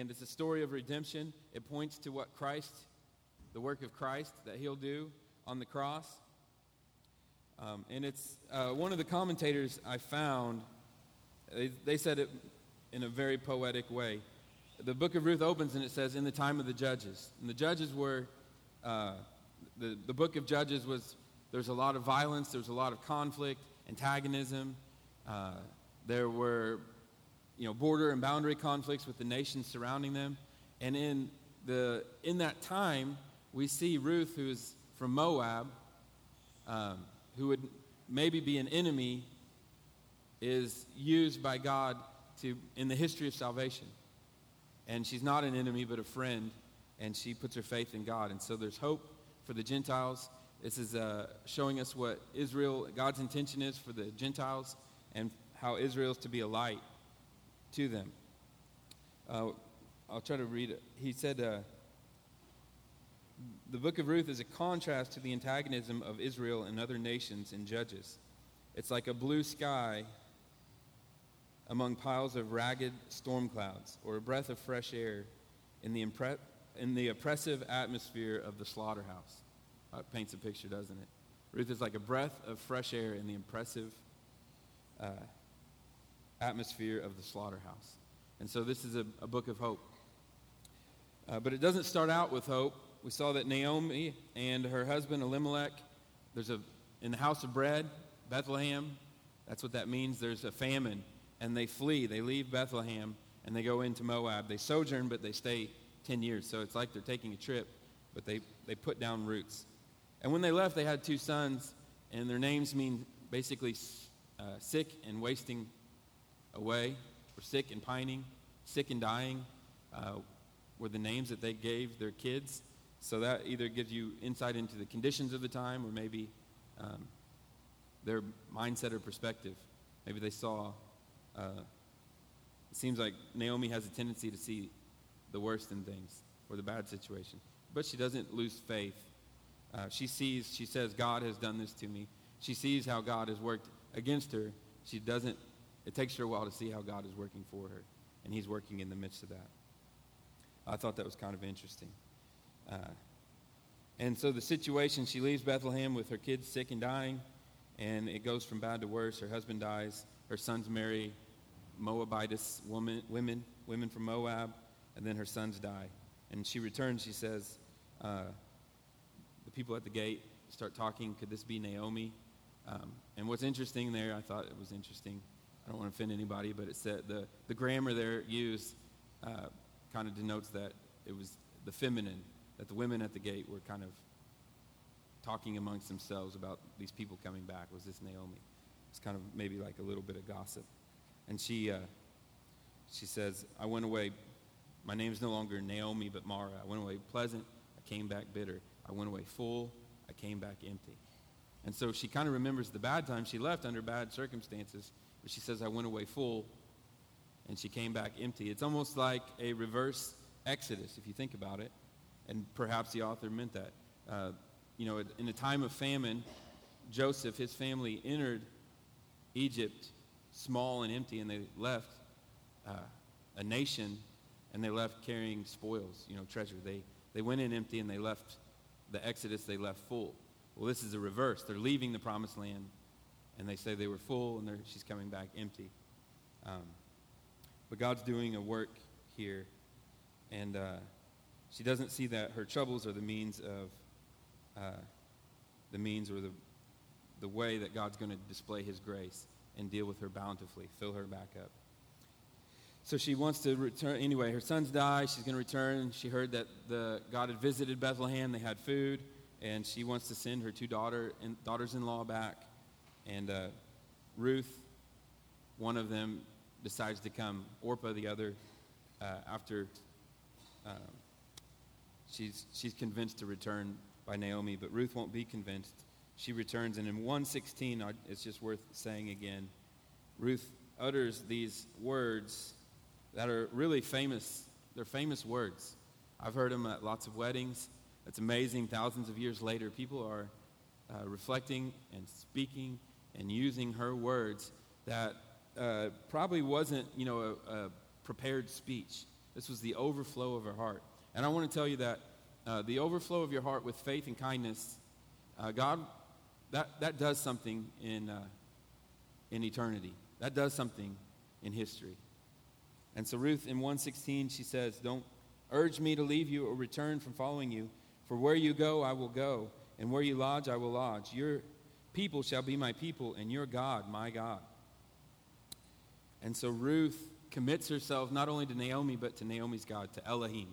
And it's a story of redemption. It points to what Christ, the work of Christ that he'll do on the cross. And it's one of the commentators I found, they said it in a very poetic way. The book of Ruth opens and it says, in the time of the judges. And the judges were, the book of Judges was, there's a lot of violence, there's a lot of conflict, antagonism. There were, border and boundary conflicts with the nations surrounding them. And in that time, we see Ruth, who's from Moab, who would maybe be an enemy, is used by God in the history of salvation. And she's not an enemy, but a friend, and she puts her faith in God. And so there's hope for the Gentiles. This is showing us what God's intention is for the Gentiles, and how Israel is to be a light to them. I'll try to read it. He said, the book of Ruth is a contrast to the antagonism of Israel and other nations in Judges. It's like a blue sky among piles of ragged storm clouds, or a breath of fresh air in the oppressive atmosphere of the slaughterhouse. It paints a picture, doesn't it? Ruth is like a breath of fresh air in the impressive atmosphere of the slaughterhouse. And so this is a book of hope. But it doesn't start out with hope. We saw that Naomi and her husband Elimelech, in the house of bread, Bethlehem, that's what that means. There's a famine, and they flee. They leave Bethlehem, and they go into Moab. They sojourn, but they stay 10 years. So it's like they're taking a trip, but they put down roots. And when they left, they had 2 sons, and their names mean basically sick and wasting away, or sick and pining, sick and dying, were the names that they gave their kids. So that either gives you insight into the conditions of the time, or maybe their mindset or perspective. Maybe they saw, it seems like Naomi has a tendency to see the worst in things, or the bad situation. But she doesn't lose faith. She says, God has done this to me. She sees how God has worked against her. It takes her a while to see how God is working for her, and he's working in the midst of that. I thought that was kind of interesting. And so the situation, she leaves Bethlehem with her kids sick and dying, and it goes from bad to worse. Her husband dies. Her sons marry Moabitess women from Moab, and then her sons die. And she returns, she says, the people at the gate start talking, could this be Naomi? And what's interesting there, I thought it was interesting. I don't want to offend anybody, but it said the grammar there used kind of denotes that it was the feminine, that the women at the gate were kind of talking amongst themselves about these people coming back. Was this Naomi? It's kind of maybe like a little bit of gossip. And she says, I went away, my name's no longer Naomi, but Mara. I went away pleasant, I came back bitter. I went away full, I came back empty. And so she kind of remembers the bad times. She left under bad circumstances, but she says, I went away full, and she came back empty. It's almost like a reverse Exodus, if you think about it. And perhaps the author meant that. In a time of famine, Joseph, his family, entered Egypt small and empty, and they left a nation, and they left carrying spoils, treasure. They went in empty, and they left the Exodus, they left full. Well, this is a reverse. They're leaving the promised land, and they say they were full, and she's coming back empty. But God's doing a work here, and she doesn't see that her troubles are the means or the way that God's going to display his grace and deal with her bountifully, fill her back up. So she wants to return. Anyway, her sons die. She's going to return. She heard that God had visited Bethlehem. They had food. And she wants to send her 2 daughters-in-law back. And Ruth, one of them, decides to come. Orpah, the other, after she's convinced to return by Naomi. But Ruth won't be convinced. She returns. And in 1:16, it's just worth saying again, Ruth utters these words that are really famous. They're famous words. I've heard them at lots of weddings. It's amazing. Thousands of years later, people are reflecting and speaking and using her words that probably wasn't, a prepared speech. This was the overflow of her heart. And I want to tell you that the overflow of your heart with faith and kindness, God, that does something in eternity. That does something in history. And so Ruth in 1:16, she says, don't urge me to leave you or return from following you. For where you go, I will go, and where you lodge, I will lodge. Your people shall be my people, and your God, my God. And so Ruth commits herself not only to Naomi, but to Naomi's God, to Elohim.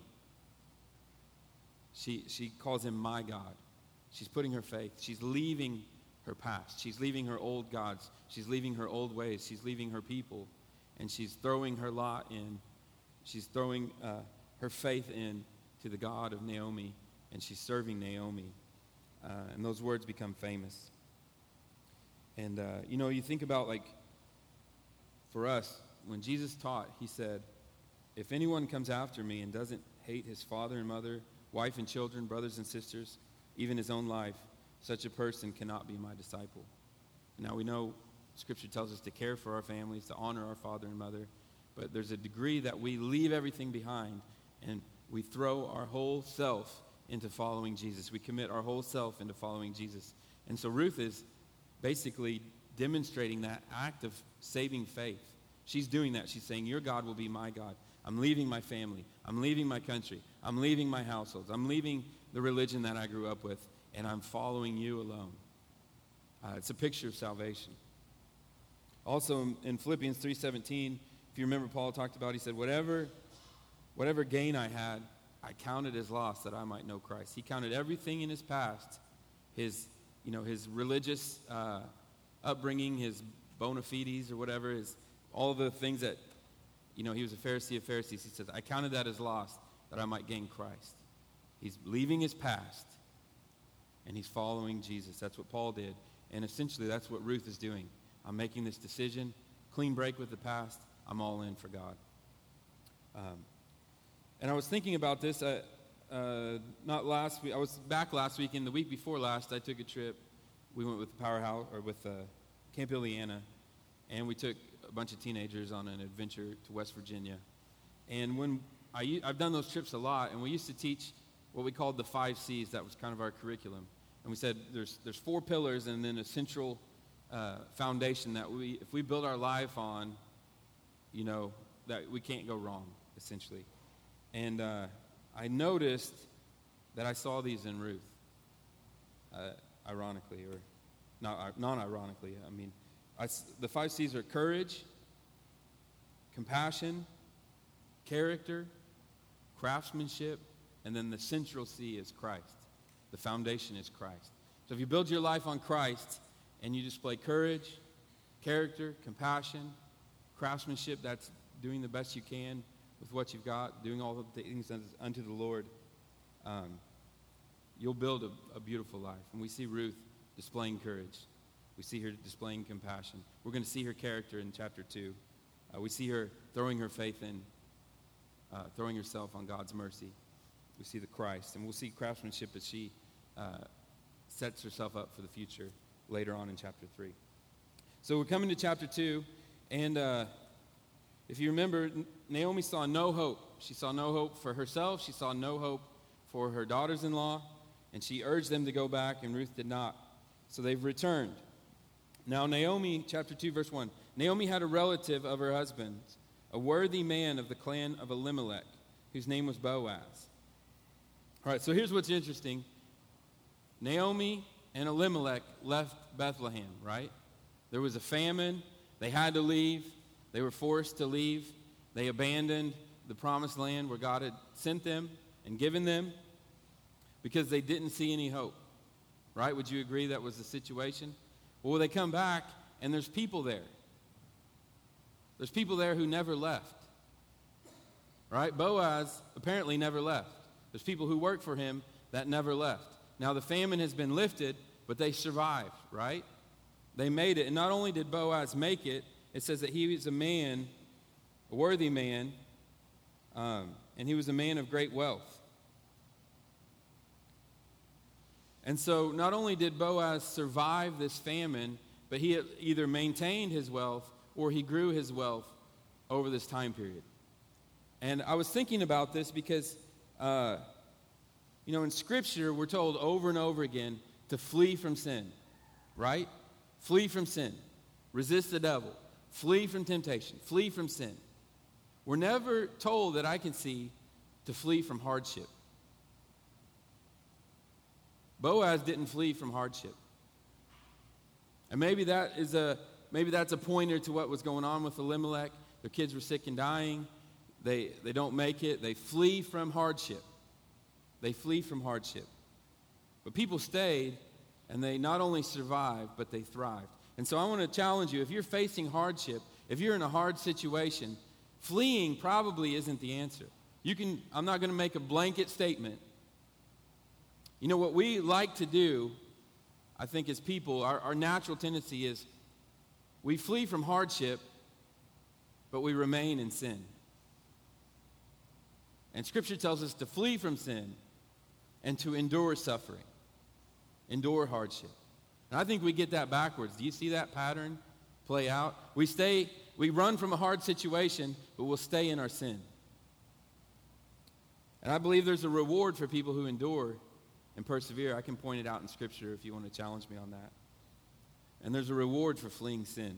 She calls him my God. She's putting her faith. She's leaving her past. She's leaving her old gods. She's leaving her old ways. She's leaving her people. And she's throwing her lot in. She's throwing her faith in to the God of Naomi. And she's serving Naomi. And those words become famous. And, you think about, like, for us, when Jesus taught, he said, if anyone comes after me and doesn't hate his father and mother, wife and children, brothers and sisters, even his own life, such a person cannot be my disciple. Now we know Scripture tells us to care for our families, to honor our father and mother, but there's a degree that we leave everything behind and we throw our whole self into following Jesus. We commit our whole self into following Jesus. And so Ruth is basically demonstrating that act of saving faith. She's doing that. She's saying, your God will be my God. I'm leaving my family. I'm leaving my country. I'm leaving my households. I'm leaving the religion that I grew up with, and I'm following you alone. It's a picture of salvation. Also in Philippians 3:17, if you remember, Paul talked about, he said, whatever gain I had, I counted as loss that I might know Christ. He counted everything in his past, his religious upbringing, his bona fides or whatever, all the things that, he was a Pharisee of Pharisees. He says, I counted that as loss that I might gain Christ. He's leaving his past, and he's following Jesus. That's what Paul did. And essentially, that's what Ruth is doing. I'm making this decision, clean break with the past. I'm all in for God. And I was thinking about this, not last week. I was back last week, and the week before last, I took a trip. We went with Powerhouse, or with Camp Ileana, and we took a bunch of teenagers on an adventure to West Virginia. And when I've done those trips a lot, and we used to teach what we called the 5 C's. That was kind of our curriculum. And we said there's 4 pillars and then a central foundation that if we build our life on, that we can't go wrong, essentially. And I noticed that I saw these in Ruth, ironically, or non-ironically. I mean, the 5 C's are courage, compassion, character, craftsmanship, and then the central C is Christ. The foundation is Christ. So if you build your life on Christ and you display courage, character, compassion, craftsmanship, that's doing the best you can with what you've got, doing all the things unto the Lord, you'll build a beautiful life. And we see Ruth displaying courage. We see her displaying compassion. We're going to see her character in chapter 2. We see her throwing her faith in, throwing herself on God's mercy. We see the Christ. And we'll see craftsmanship as she sets herself up for the future later on in chapter 3. So we're coming to chapter 2. And if you remember, Naomi saw no hope. She saw no hope for herself. She saw no hope for her daughters-in-law. And she urged them to go back, and Ruth did not. So they've returned. Now Naomi, chapter 2, verse 1. Naomi had a relative of her husband's, a worthy man of the clan of Elimelech, whose name was Boaz. All right, so here's what's interesting. Naomi and Elimelech left Bethlehem, right? There was a famine. They had to leave. They were forced to leave. They abandoned the promised land where God had sent them and given them because they didn't see any hope, right? Would you agree that was the situation? Well, they come back, and there's people there. There's people there who never left, right? Boaz apparently never left. There's people who work for him that never left. Now, the famine has been lifted, but they survived, right? They made it. And not only did Boaz make it, it says that he was a man, a worthy man, and he was a man of great wealth. And so not only did Boaz survive this famine, but he either maintained his wealth or he grew his wealth over this time period. And I was thinking about this because, in Scripture, we're told over and over again to flee from sin, right? Flee from sin. Resist the devil. Flee from temptation. Flee from sin. We're never told that I can see to flee from hardship. Boaz didn't flee from hardship. And maybe that's a pointer to what was going on with Elimelech. Their kids were sick and dying. They don't make it. They flee from hardship. They flee from hardship. But people stayed, and they not only survived, but they thrived. And so I want to challenge you, if you're facing hardship, if you're in a hard situation, fleeing probably isn't the answer. I'm not going to make a blanket statement. What we like to do, I think as people, our natural tendency is we flee from hardship, but we remain in sin. And Scripture tells us to flee from sin and to endure suffering, endure hardship. And I think we get that backwards. Do you see that pattern play out? We run from a hard situation, but we'll stay in our sin. And I believe there's a reward for people who endure and persevere. I can point it out in Scripture if you want to challenge me on that. And there's a reward for fleeing sin.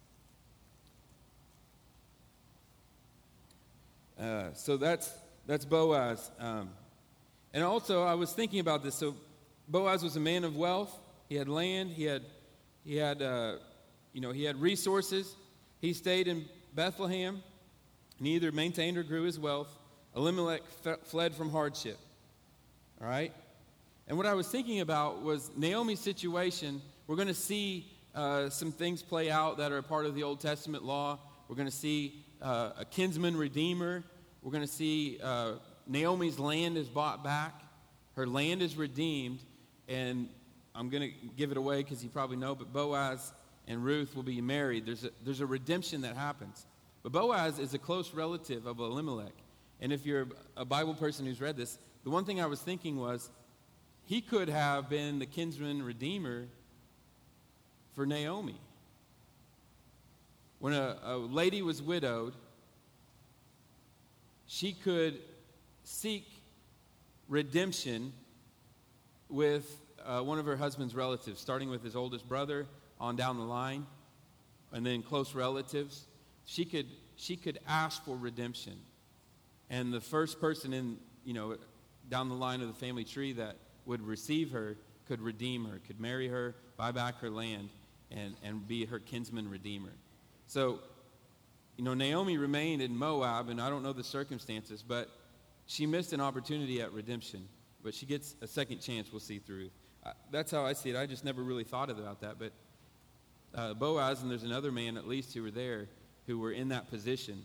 So that's Boaz. And also, I was thinking about this. So Boaz was a man of wealth. He had land. He had resources. He stayed in Bethlehem, and he either maintained or grew his wealth. Elimelech fled from hardship. All right? And what I was thinking about was Naomi's situation. We're going to see some things play out that are a part of the Old Testament law. We're going to see a kinsman redeemer. We're going to see Naomi's land is bought back. Her land is redeemed. And I'm going to give it away because you probably know, but Boaz and Ruth will be married. There's a redemption that happens. But Boaz is a close relative of Elimelech. And if you're a Bible person who's read this, the one thing I was thinking was he could have been the kinsman redeemer for Naomi. When a lady was widowed, she could seek redemption with one of her husband's relatives, starting with his oldest brother on down the line, and then close relatives. She could ask for redemption. And the first person in, down the line of the family tree that would receive her could redeem her, could marry her, buy back her land, and be her kinsman redeemer. So, Naomi remained in Moab, and I don't know the circumstances, but she missed an opportunity at redemption. But she gets a second chance, we'll see through. That's how I see it. I just never really thought about that. But Boaz, and there's another man at least who were there, who were in that position.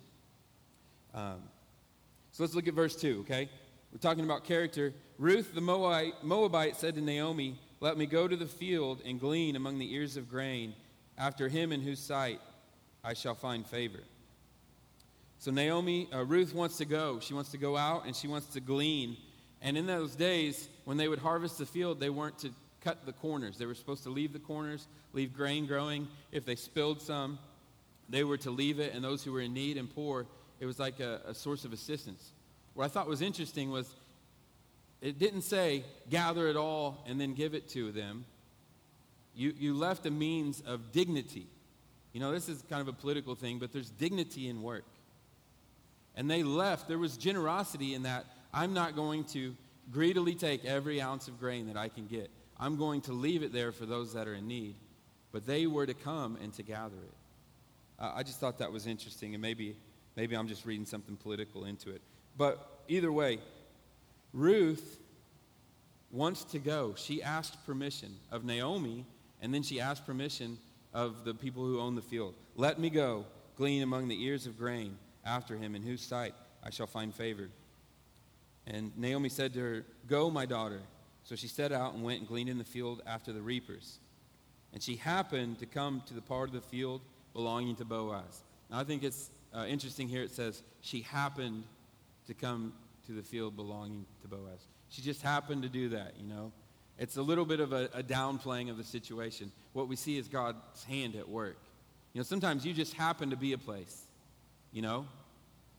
So let's look at verse 2, okay? We're talking about character. Ruth the Moabite said to Naomi, "Let me go to the field and glean among the ears of grain, after him in whose sight I shall find favor." So Ruth wants to go. She wants to go out and she wants to glean. And in those days, when they would harvest the field, they weren't to cut the corners. They were supposed to leave the corners, leave grain growing. If they spilled some, they were to leave it. And those who were in need and poor, it was like a source of assistance. What I thought was interesting was it didn't say gather it all and then give it to them. You left a means of dignity. This is kind of a political thing, but there's dignity in work. And they left. There was generosity in that. I'm not going to greedily take every ounce of grain that I can get. I'm going to leave it there for those that are in need. But they were to come and to gather it. I just thought that was interesting, and maybe I'm just reading something political into it. But either way, Ruth wants to go. She asked permission of Naomi, and then she asked permission of the people who own the field. "Let me go, glean among the ears of grain after him, in whose sight I shall find favor." And Naomi said to her, "Go, my daughter." So she set out and went and gleaned in the field after the reapers. And she happened to come to the part of the field belonging to Boaz. Now I think it's interesting here. It says she happened to come to the field belonging to Boaz. She just happened to do that, It's a little bit of a downplaying of the situation. What we see is God's hand at work. Sometimes you just happen to be a place,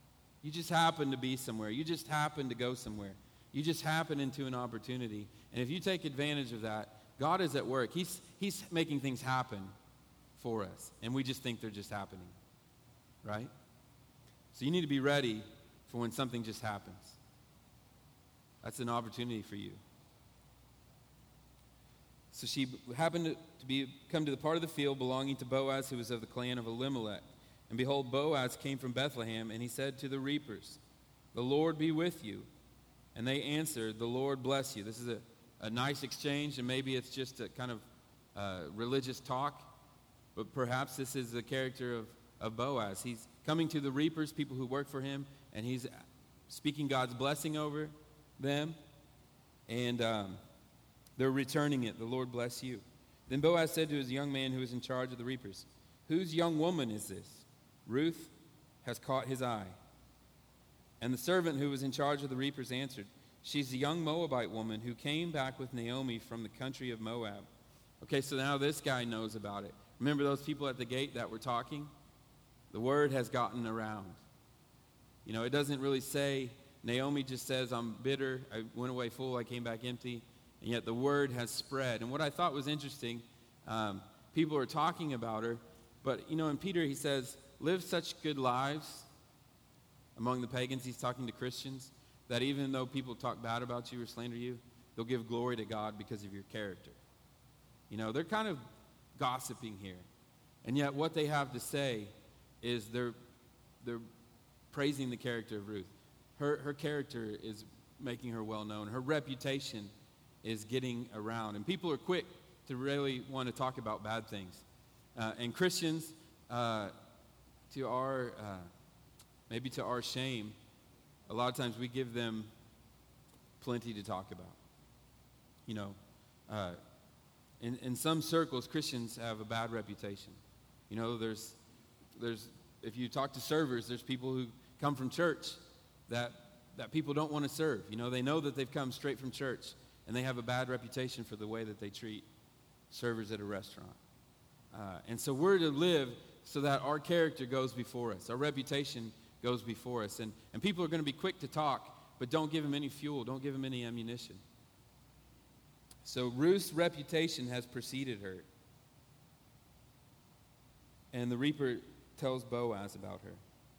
You just happen to be somewhere. You just happen to go somewhere. You just happen into an opportunity. And if you take advantage of that, God is at work. He's making things happen for us. And we just think they're just happening. Right? So you need to be ready for when something just happens. That's an opportunity for you. So she happened to come to the part of the field belonging to Boaz, who was of the clan of Elimelech. And behold, Boaz came from Bethlehem, and he said to the reapers, "The Lord be with you." And they answered, "The Lord bless you." This is a nice exchange, and maybe it's just a kind of religious talk, but perhaps this is the character of Boaz. He's coming to the reapers, people who work for him, and he's speaking God's blessing over them, and they're returning it. "The Lord bless you." Then Boaz said to his young man who was in charge of the reapers, "Whose young woman is this?" "Ruth has caught his eye." And the servant who was in charge of the reapers answered, "She's the young Moabite woman who came back with Naomi from the country of Moab." Okay, so now this guy knows about it. Remember those people at the gate that were talking? The word has gotten around. You know, it doesn't really say, Naomi just says, "I'm bitter, I went away full, I came back empty." And yet the word has spread. And what I thought was interesting, people are talking about her, but, you know, in Peter he says, live such good lives among the pagans. He's talking to Christians, that even though people talk bad about you or slander you, they'll give glory to God because of your character. You know, they're kind of gossiping here. And yet what they have to say is they're praising the character of Ruth. Her character is making her well known. Her reputation is getting around. And people are quick to really want to talk about bad things. And Christians, to our maybe to our shame, a lot of times we give them plenty to talk about. You know, in some circles, Christians have a bad reputation. You know, there's if you talk to servers, there's people who come from church that people don't want to serve. You know, they know that they've come straight from church, and they have a bad reputation for the way that they treat servers at a restaurant. And so we're to live so that our character goes before us. Our reputation goes before us. And people are going to be quick to talk, but don't give them any fuel. Don't give them any ammunition. So Ruth's reputation has preceded her. And the reaper tells Boaz about her.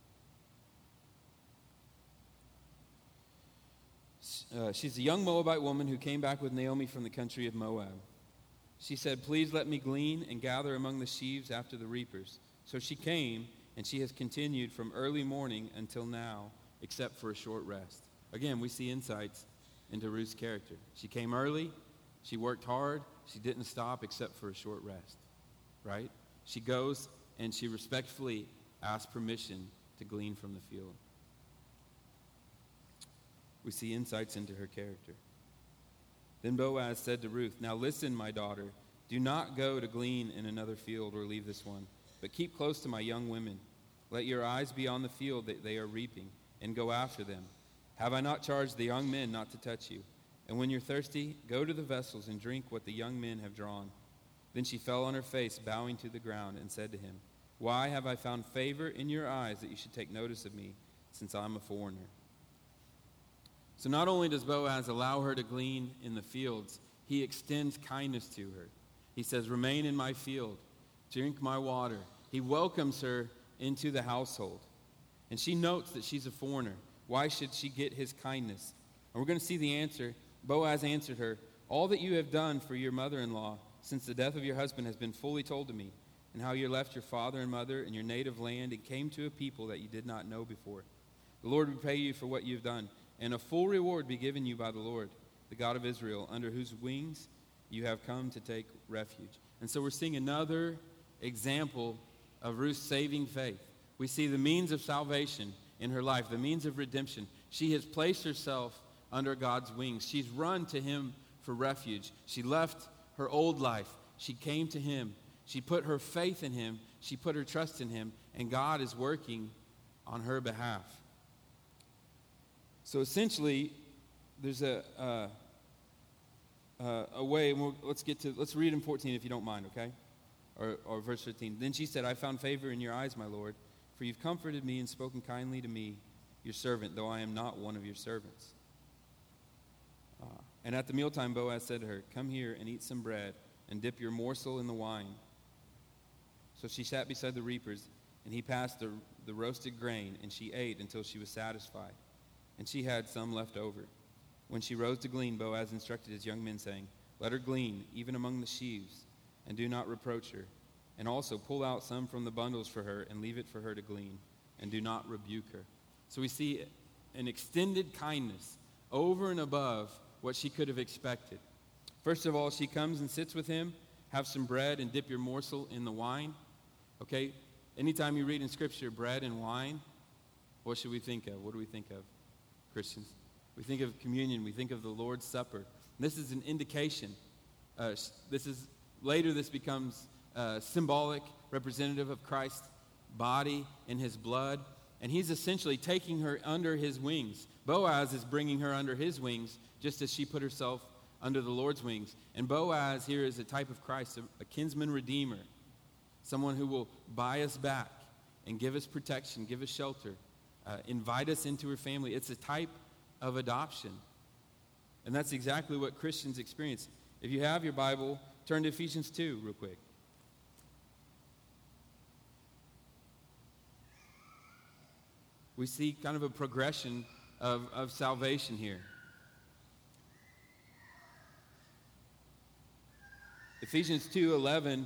She's a young Moabite woman who came back with Naomi from the country of Moab. She said, "Please let me glean and gather among the sheaves after the reapers." So she came, and she has continued from early morning until now, except for a short rest. Again, we see insights into Ruth's character. She came early, she worked hard, she didn't stop except for a short rest, right? She goes and she respectfully asks permission to glean from the field. We see insights into her character. Then Boaz said to Ruth, "Now listen, my daughter, do not go to glean in another field or leave this one, but keep close to my young women. Let your eyes be on the field that they are reaping, and go after them. Have I not charged the young men not to touch you? And when you're thirsty, go to the vessels and drink what the young men have drawn." Then she fell on her face, bowing to the ground, and said to him, "Why have I found favor in your eyes that you should take notice of me, since I'm a foreigner?" So not only does Boaz allow her to glean in the fields, he extends kindness to her. He says, "Remain in my field, drink my water." He welcomes her into the household. And she notes that she's a foreigner. Why should she get his kindness? And we're going to see the answer. Boaz answered her, "All that you have done for your mother-in-law since the death of your husband has been fully told to me, and how you left your father and mother and your native land and came to a people that you did not know before. The Lord repay you for what you have done, and a full reward be given you by the Lord, the God of Israel, under whose wings you have come to take refuge." And so we're seeing another example of Ruth's saving faith. We see the means of salvation in her life, the means of redemption. She has placed herself under God's wings. She's run to him for refuge. She left her old life. She came to him. She put her faith in him. She put her trust in him, and God is working on her behalf. So essentially, there's a way, and let's read in 14 if you don't mind, okay? Or verse 15. Then she said, "I found favor in your eyes, my Lord, for you've comforted me and spoken kindly to me your servant, though I am not one of your servants. And at the mealtime, Boaz said to her, come here and eat some bread and dip your morsel in the wine. So she sat beside the reapers, and he passed the roasted grain, and she ate until she was satisfied. And she had some left over. When she rose to glean, Boaz instructed his young men, saying, let her glean, even among the sheaves, and do not reproach her. And also pull out some from the bundles for her, and leave it for her to glean, and do not rebuke her. So we see an extended kindness over and above what she could have expected. First of all, she comes and sits with him, have some bread, and dip your morsel in the wine. Okay, anytime you read in Scripture bread and wine, what should we think of? What do we think of, Christians? We think of communion. We think of the Lord's Supper. This is an indication. This becomes symbolic, representative of Christ's body and his blood. And he's essentially taking her under his wings. Boaz is bringing her under his wings, just as she put herself under the Lord's wings. And Boaz here is a type of Christ, a kinsman redeemer, someone who will buy us back and give us protection, give us shelter, invite us into her family. It's a type of adoption. And that's exactly what Christians experience. If you have your Bible, turn to Ephesians 2 real quick. We see kind of a progression of salvation here. Ephesians 2:11,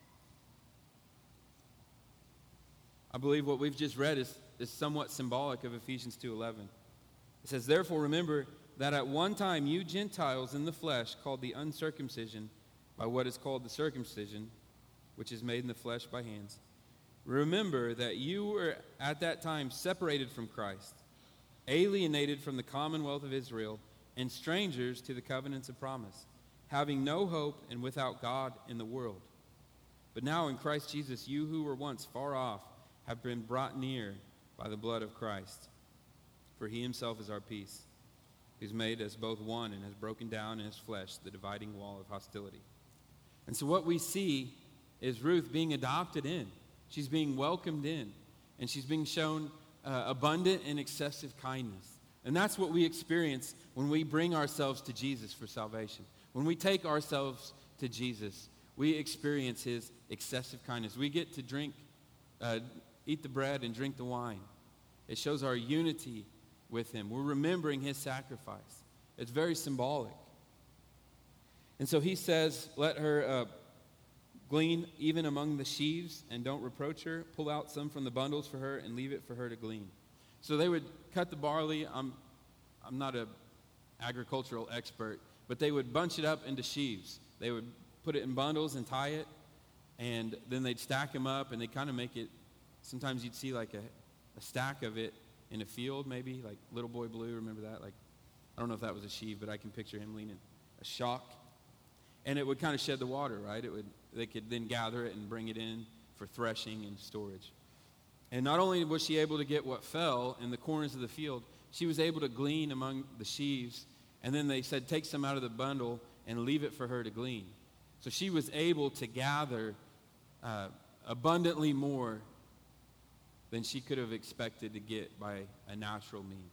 I believe what we've just read is somewhat symbolic of Ephesians 2:11. It says, therefore remember that at one time you Gentiles in the flesh, called the uncircumcision by what is called the circumcision, which is made in the flesh by hands. Remember that you were at that time separated from Christ, alienated from the commonwealth of Israel, and strangers to the covenants of promise, having no hope and without God in the world. But now in Christ Jesus, you who were once far off have been brought near by the blood of Christ. For he himself is our peace, who's made us both one and has broken down in his flesh the dividing wall of hostility. And so what we see is Ruth being adopted in. She's being welcomed in, and she's being shown abundant and excessive kindness. And that's what we experience when we bring ourselves to Jesus for salvation. When we take ourselves to Jesus, we experience his excessive kindness. We get to eat the bread and drink the wine. It shows our unity with him. We're remembering his sacrifice. It's very symbolic. And so he says, let her glean even among the sheaves, and don't reproach her. Pull out some from the bundles for her and leave it for her to glean. So they would cut the barley. I'm not an agricultural expert, but they would bunch it up into sheaves. They would put it in bundles and tie it, and then they'd stack them up, and they kind of make it, sometimes you'd see like a stack of it in a field, maybe, like Little Boy Blue, remember that? Like, I don't know if that was a sheave, but I can picture him leaning a shock. And it would kind of shed the water, right? They could then gather it and bring it in for threshing and storage. And not only was she able to get what fell in the corners of the field, she was able to glean among the sheaves. And then they said, take some out of the bundle and leave it for her to glean. So she was able to gather abundantly more than she could have expected to get by a natural means.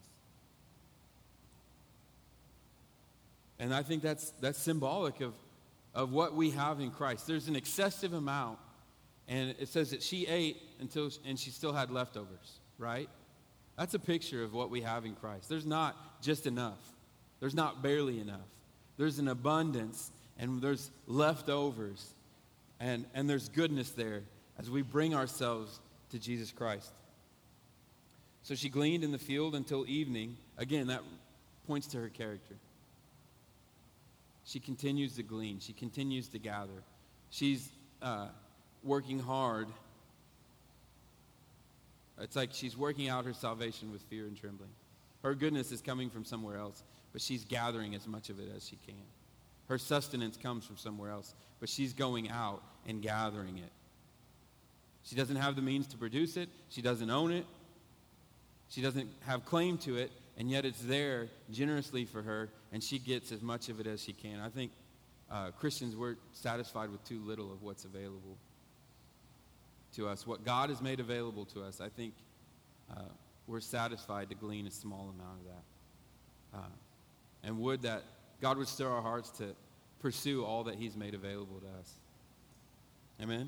And I think that's symbolic of what we have in Christ. There's an excessive amount, and it says that she ate and she still had leftovers, right? That's a picture of what we have in Christ. There's not just enough. There's not barely enough. There's an abundance, and there's leftovers, and there's goodness there as we bring ourselves to Jesus Christ. So she gleaned in the field until evening. Again, that points to her character. She continues to glean. She continues to gather. She's working hard. It's like she's working out her salvation with fear and trembling. Her goodness is coming from somewhere else, but she's gathering as much of it as she can. Her sustenance comes from somewhere else, but she's going out and gathering it. She doesn't have the means to produce it. She doesn't own it. She doesn't have claim to it, and yet it's there generously for her, and she gets as much of it as she can. I think Christians, we're satisfied with too little of what's available to us. What God has made available to us, I think we're satisfied to glean a small amount of that. And would that God would stir our hearts to pursue all that he's made available to us. Amen?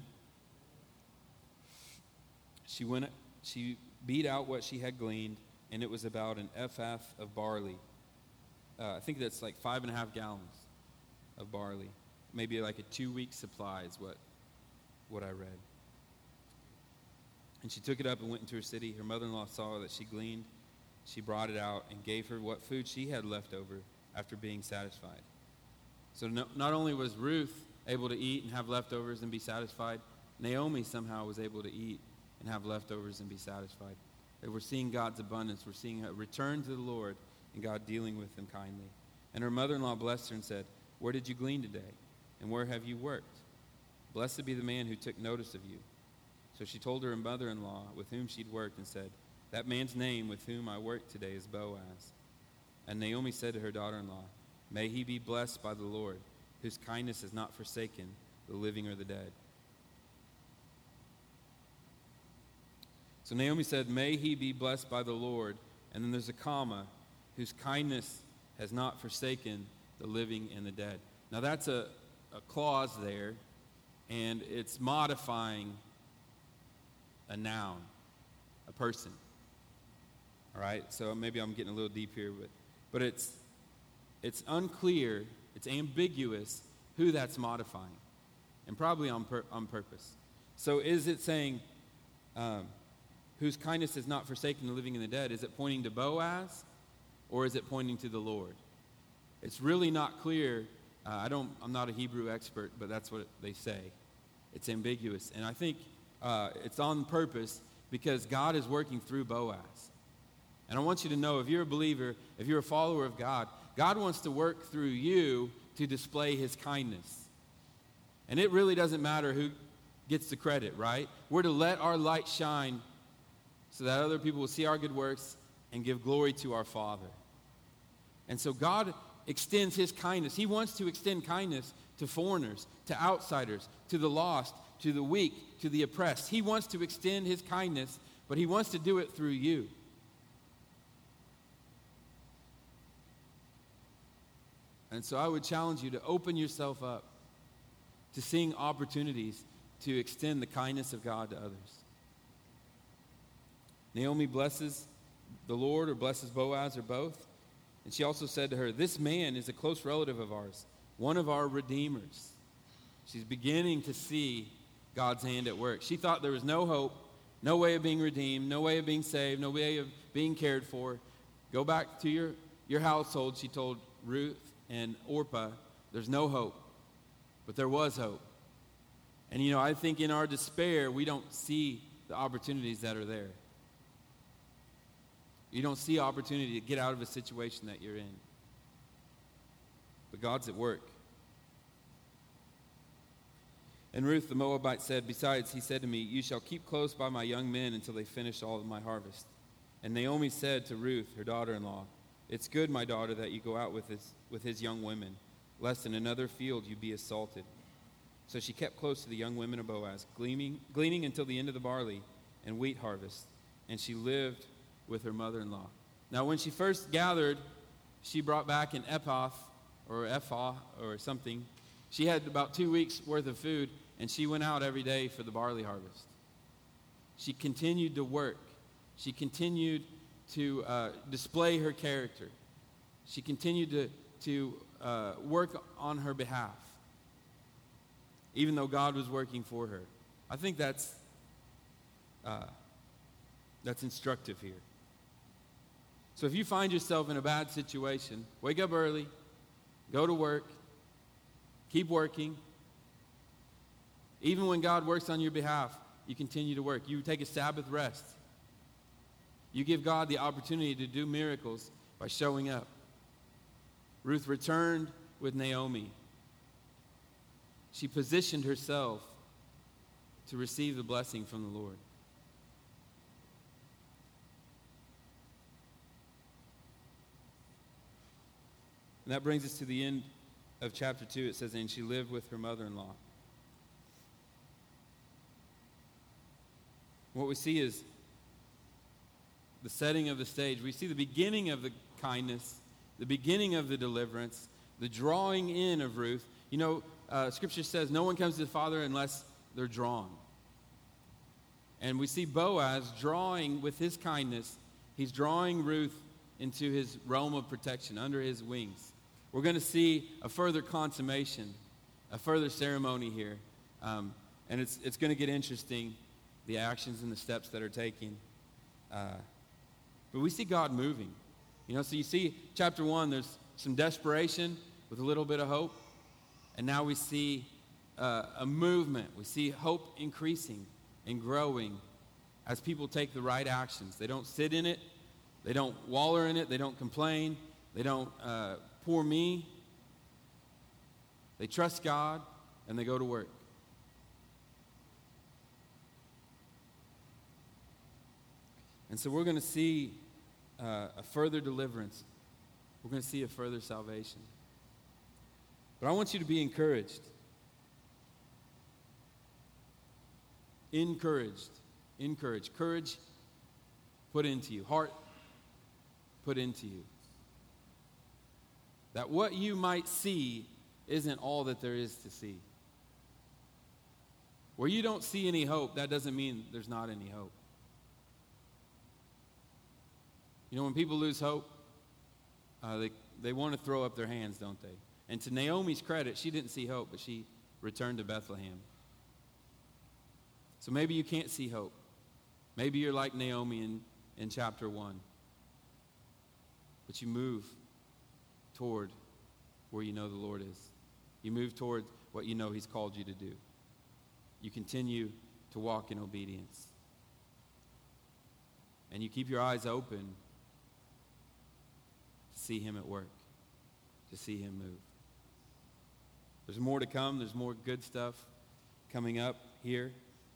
She beat out what she had gleaned, and it was about an ephah of barley. I think that's like 5.5 gallons of barley. Maybe like a 2-week supply is what I read. And she took it up and went into her city. Her mother-in-law saw that she gleaned. She brought it out and gave her what food she had left over after being satisfied. So not only was Ruth able to eat and have leftovers and be satisfied, Naomi somehow was able to eat and have leftovers and be satisfied. And we're seeing God's abundance. We're seeing a return to the Lord and God dealing with them kindly. And her mother-in-law blessed her and said, "Where did you glean today? And where have you worked? Blessed be the man who took notice of you." So she told her mother-in-law with whom she'd worked and said, "That man's name with whom I worked today is Boaz." And Naomi said to her daughter-in-law, "May he be blessed by the Lord, whose kindness has not forsaken the living or the dead." So Naomi said, "May he be blessed by the Lord," and then there's a comma, "whose kindness has not forsaken the living and the dead." Now that's a clause there, and it's modifying a noun, a person. All right, so maybe I'm getting a little deep here, but it's unclear, it's ambiguous who that's modifying, and probably on purpose. So is it saying, whose kindness has not forsaken the living and the dead? Is it pointing to Boaz, or is it pointing to the Lord? It's really not clear. I'm not a Hebrew expert, but that's what they say. It's ambiguous, and I think it's on purpose because God is working through Boaz. And I want you to know, if you're a believer, if you're a follower of God, God wants to work through you to display his kindness. And it really doesn't matter who gets the credit, right? We're to let our light shine so that other people will see our good works and give glory to our Father. And so God extends his kindness. He wants to extend kindness to foreigners, to outsiders, to the lost, to the weak, to the oppressed. He wants to extend his kindness, but he wants to do it through you. And so I would challenge you to open yourself up to seeing opportunities to extend the kindness of God to others. Naomi blesses the Lord or blesses Boaz or both. And she also said to her, "This man is a close relative of ours, one of our redeemers." She's beginning to see God's hand at work. She thought there was no hope, no way of being redeemed, no way of being saved, no way of being cared for. Go back to your household, she told Ruth and Orpah. There's no hope. But there was hope. And I think in our despair, we don't see the opportunities that are there. You don't see opportunity to get out of a situation that you're in. But God's at work. And Ruth the Moabite said, "Besides, he said to me, 'You shall keep close by my young men until they finish all of my harvest.' And Naomi said to Ruth, her daughter-in-law, 'It's good, my daughter, that you go out with his young women, lest in another field you be assaulted.' So she kept close to the young women of Boaz, gleaning until the end of the barley and wheat harvest, and she lived with her mother-in-law." Now, when she first gathered, she brought back an ephah or something. She had about 2 weeks worth of food, and she went out every day for the barley harvest. She continued to work. She continued to display her character. She continued to work on her behalf, even though God was working for her. I think that's instructive here. So if you find yourself in a bad situation, wake up early, go to work, keep working. Even when God works on your behalf, you continue to work. You take a Sabbath rest. You give God the opportunity to do miracles by showing up. Ruth returned with Naomi. She positioned herself to receive the blessing from the Lord. And that brings us to the end of chapter 2. It says, "And she lived with her mother-in-law." What we see is the setting of the stage. We see the beginning of the kindness, the beginning of the deliverance, the drawing in of Ruth. You know, Scripture says no one comes to the Father unless they're drawn. And we see Boaz drawing with his kindness. He's drawing Ruth into his realm of protection, under his wings. We're going to see a further consummation, a further ceremony here. And it's going to get interesting, the actions and the steps that are taken. But we see God moving. You know, so you see chapter 1, there's some desperation with a little bit of hope. And now we see a movement. We see hope increasing and growing as people take the right actions. They don't sit in it. They don't waller in it. They don't complain. They don't poor me. They trust God, and they go to work. And so we're going to see a further deliverance. We're going to see a further salvation. But I want you to be encouraged. Encouraged. Courage put into you. Heart put into you. That what you might see isn't all that there is to see. Where you don't see any hope, that doesn't mean there's not any hope. You know, when people lose hope, they want to throw up their hands, don't they? And to Naomi's credit, she didn't see hope, but she returned to Bethlehem. So maybe you can't see hope. Maybe you're like Naomi in chapter 1. But you move toward where you know the Lord is. You move toward what you know He's called you to do. You continue to walk in obedience. And you keep your eyes open to see Him at work, to see Him move. There's more to come. There's more good stuff coming up here.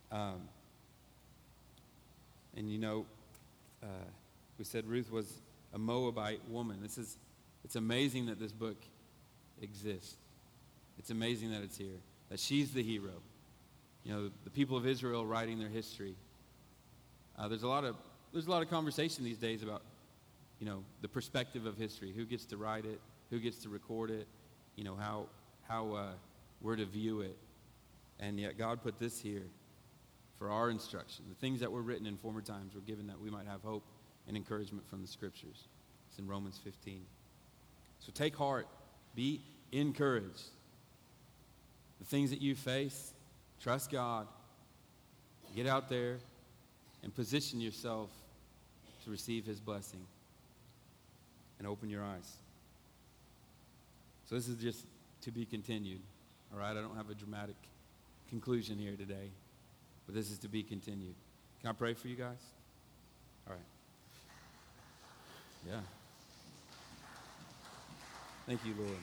And you know, we said Ruth was a Moabite woman. It's amazing that this book exists. It's amazing that it's here, that she's the hero. You know, the people of Israel writing their history. There's a lot of conversation these days about, you know, the perspective of history. Who gets to write it? Who gets to record it? You know, how we're to view it. And yet God put this here for our instruction. The things that were written in former times were given that we might have hope and encouragement from the Scriptures. It's in Romans 15. So take heart. Be encouraged. The things that you face, trust God. Get out there and position yourself to receive His blessing. And open your eyes. So this is just to be continued. All right? I don't have a dramatic conclusion here today. But this is to be continued. Can I pray for you guys? All right. Yeah. Thank you, Lord.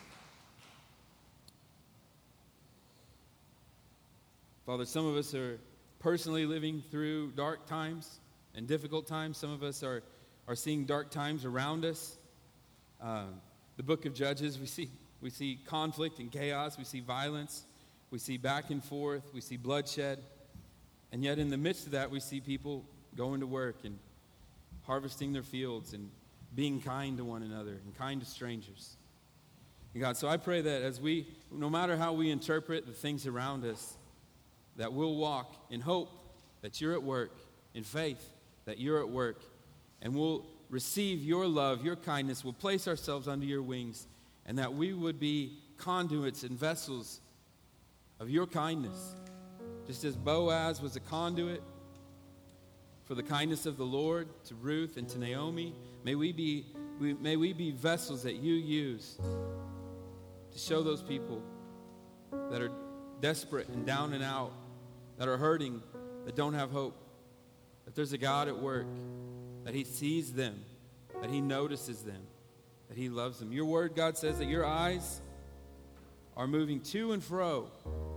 Father, some of us are personally living through dark times and difficult times. Some of us are seeing dark times around us. The book of Judges, we see conflict and chaos. We see violence. We see back and forth. We see bloodshed. And yet in the midst of that, we see people going to work and harvesting their fields and being kind to one another and kind to strangers. And God, so I pray that as we, no matter how we interpret the things around us, that we'll walk in hope that you're at work, in faith that you're at work, and we'll receive your love, your kindness. We'll place ourselves under your wings, and that we would be conduits and vessels of your kindness. Just as Boaz was a conduit for the kindness of the Lord to Ruth and to Naomi, may we be vessels that you use to show those people that are desperate and down and out, that are hurting, that don't have hope, that there's a God at work, that He sees them, that He notices them, that He loves them. Your word, God, says that your eyes are moving to and fro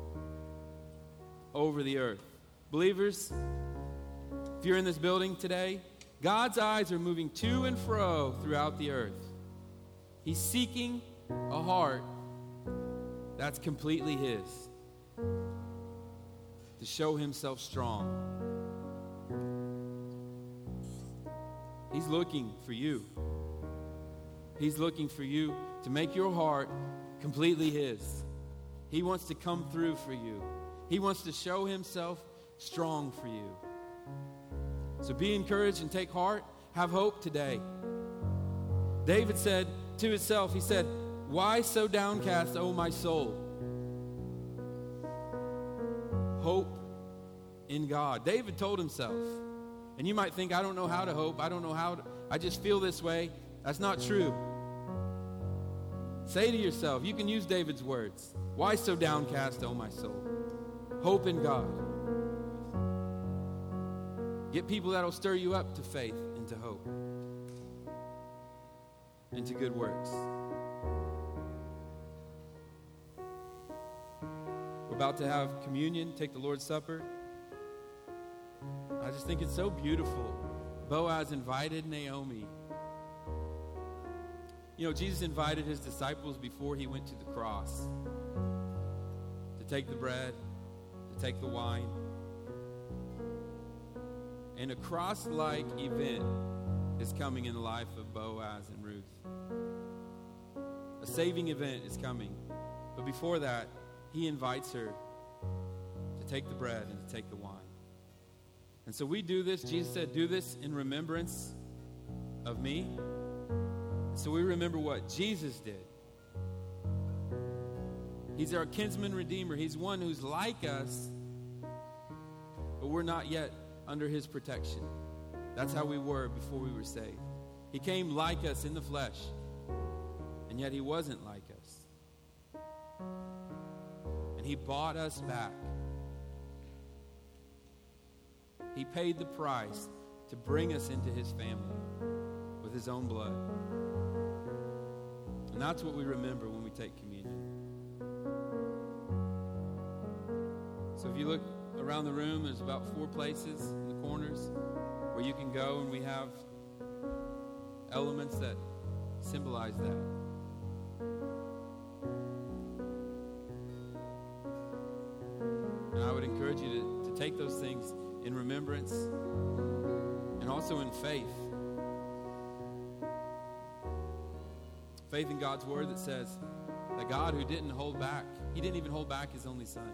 over the earth. Believers, if you're in this building today, God's eyes are moving to and fro throughout the earth. He's seeking a heart that's completely His, to show Himself strong. He's looking for you. He's looking for you to make your heart completely His. He wants to come through for you. He wants to show Himself strong for you. So be encouraged and take heart. Have hope today. David said to himself, he said, "Why so downcast, O my soul? Hope in God." David told himself. And you might think, I don't know how to hope. I don't know how to, I just feel this way. That's not true. Say to yourself, you can use David's words. "Why so downcast, O my soul? Hope in God." Get people that'll stir you up to faith and to hope and to good works. We're about to have communion, take the Lord's Supper. I just think it's so beautiful. Boaz invited Naomi. You know, Jesus invited His disciples before He went to the cross to take the bread, to take the wine. And a cross-like event is coming in the life of Boaz and Ruth. A saving event is coming. But before that, He invites her to take the bread and to take the wine. And so we do this. Jesus said, "Do this in remembrance of me." So we remember what Jesus did. He's our kinsman redeemer. He's one who's like us, but we're not yet under His protection. That's how we were before we were saved. He came like us in the flesh, and yet He wasn't like us. And He bought us back. He paid the price to bring us into His family with His own blood. And that's what we remember when we take communion. So if you look around the room, there's about 4 places in the corners where you can go, and we have elements that symbolize that. And I would encourage you to take those things in remembrance and also in faith. Faith in God's word that says that God, who didn't hold back, He didn't even hold back His only Son.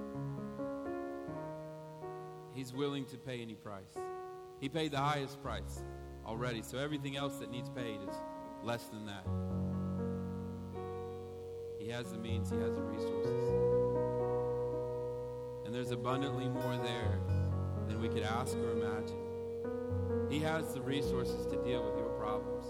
He's willing to pay any price. He paid the highest price already, so everything else that needs paid is less than that. He has the means, He has the resources. And there's abundantly more there than we could ask or imagine. He has the resources to deal with your problems.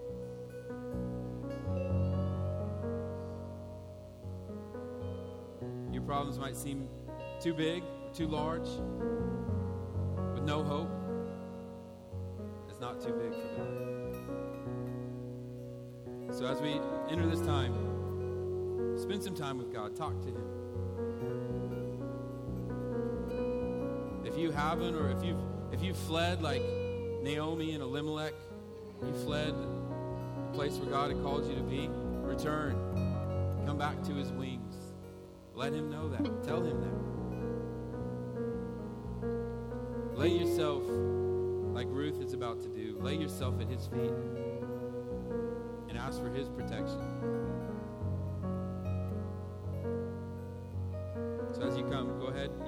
Your problems might seem too big, or too large, with no hope. It's not too big for God. So as we enter this time, spend some time with God. Talk to Him. If you haven't, or if you've fled like Naomi and Elimelech, you fled the place where God had called you to be, return. Come back to His wings. Let Him know that. Tell Him that. Lay yourself, like Ruth is about to do, lay yourself at His feet and ask for His protection. So as you come, go ahead.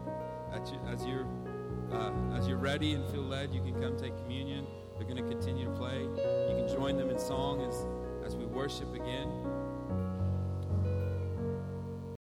As you're ready and feel led, you can come take communion. They're going to continue to play. You can join them in song as we worship again.